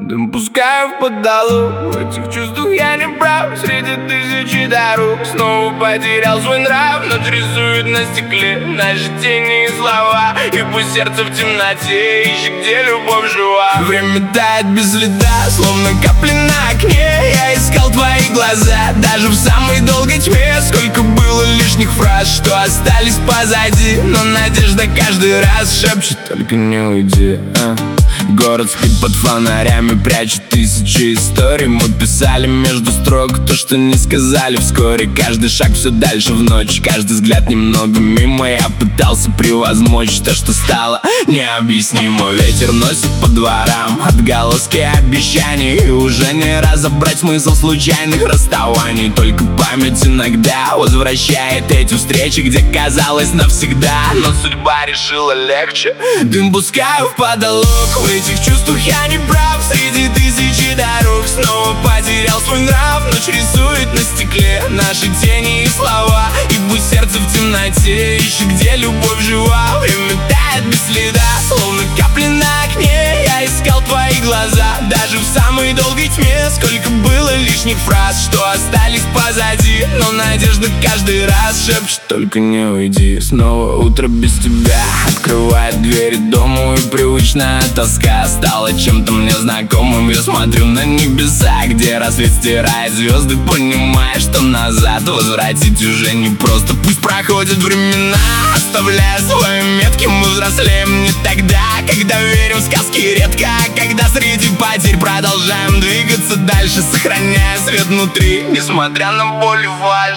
Дым пускаю в потолок, в этих чувствах я не прав. Среди тысячи дорог снова потерял свой нрав. Ночь рисует на стекле наши тени и слова. И пусть сердце в темноте ищет, где любовь жива. Время тает без следа, словно капли на окне. Я искал твои глаза, даже в самой долгой тьме. Сколько было лишних фраз, что остались позади. Но надежда каждый раз шепчет: только не уйди. Город спит под фонарями, прячет тысячи историй. Мы писали между строк то, что не сказали вскоре. Каждый шаг все дальше в ночь, каждый взгляд немного мимо. Я пытался превозмочь то, что стало необъяснимо. Ветер носит по дворам отголоски обещаний, и уже не разобрать смысл случайных расставаний. Только память иногда возвращает эти встречи, где казалось навсегда, но судьба решила легче. Дым пускаю в потолок, в этих чувствах я не прав. Среди тысячи дорог снова потерял свой нрав. Ночь рисует на стекле наши тени и слова. И пусть сердце в темноте ищет, где любовь жива. Время тает без следа, словно капли на окне. Я искал твои глаза, даже в самой долгой тьме. Сколько было лишних фраз, что остались позади. Но надежда каждый раз шепчет: только не уйди. Снова утро без тебя открывает двери дому, и привычная тоска стала чем-то мне знакомым. Я смотрю на небеса, где рассвет стирает звезды, понимая, что назад возвратить уже не просто. Пусть проходят времена, оставляя свои метки. Мы взрослеем не тогда, когда верим в сказки редко, а когда среди потерь продолжаем двигаться дальше, сохраняя свет внутри, несмотря на боль и фальшь.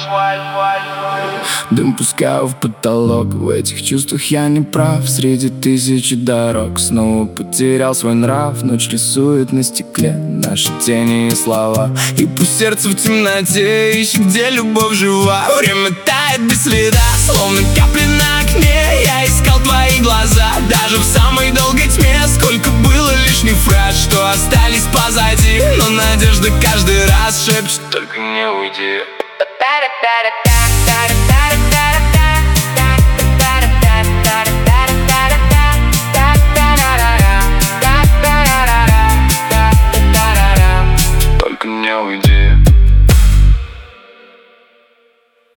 Дым пускаю в потолок, в этих чувствах я не прав. Среди тысячи дорог снова потерял свой нрав. Ночь рисует на стекле наши тени и слова. И пусть сердце в темноте ищет, где любовь жива. Время тает без следа, словно капли на окне. Я искал твои глаза, даже в самой долгой тьме. Сколько было лишних фраз, что остались позади. Но надежда каждый раз шепчет: только не уйди.